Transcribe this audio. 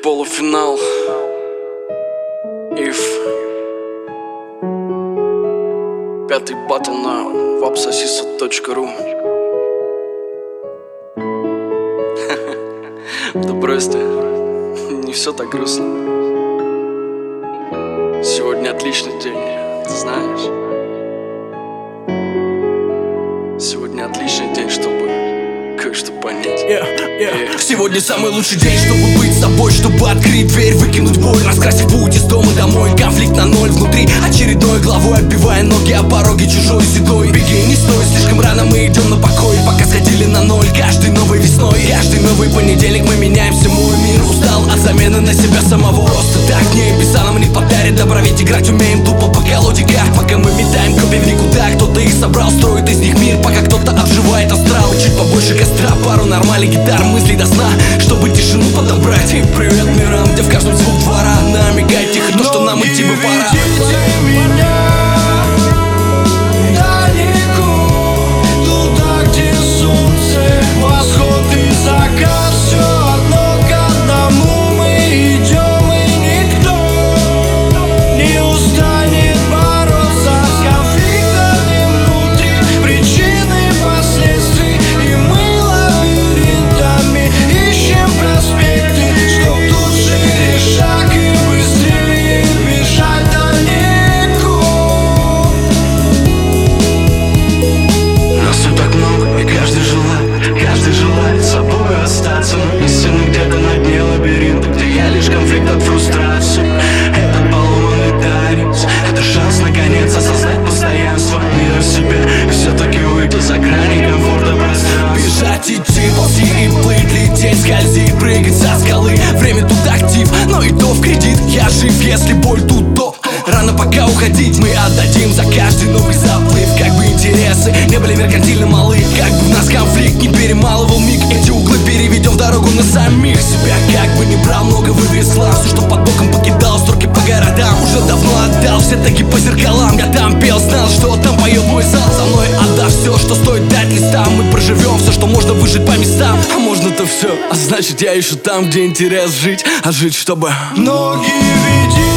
Полуфинал. If. Пятый батл на wapsasisa.ru. Да брось ты, не все так грустно. Сегодня отличный день, ты знаешь. Сегодня отличный день, чтобы кое-что понять. Сегодня самый лучший день, чтобы быть собой, чтобы открыть дверь, выкинуть боль, раскрасив путь из дома домой. Конфликт на ноль внутри, очередной главой оббивая ноги о пороге чужой седой. Беги, не стой, слишком рано мы идем на покой, пока сходили на ноль. Каждый новой весной, каждый новый понедельник мы меняемся. Мой мир устал от замены на себя самого. Просто так не писал, нам не подарит добра, ведь играть умеем тупо по колоде карт. Пока мы метаем копии в никуда, кто-то их собрал, строит из них мир, пока кто-то обживает астрал. Чуть побольше костра, пару нормальных гитар, мыслей до сна, чтобы тишину подобрать. И привет мирам, где в каждом звук двора намигает тихо то, что нам идти бы пора. Идти, ползи и плыть, лететь, скользить, прыгать со скалы. Время тут актив, но и то в кредит. Я жив, если боль тут, то рано пока уходить. Мы отдадим за каждый новый заплыв. Как бы интересы не были меркантильно малы, как бы в нас конфликт не перемалывал миг. Эти углы переведем в дорогу на самих себя. Как бы не брал много вывесла, все, что под боком покидал, строки по городам уже давно отдал. Все таки по зеркалам, я там пел, знал, что там поет мой зал. За мной отдав все, что стоит дать листам. Мы проживем все, что можно выжить по местам. А можно-то все, а значит я еще там, где интерес жить. А жить, чтобы ноги веди.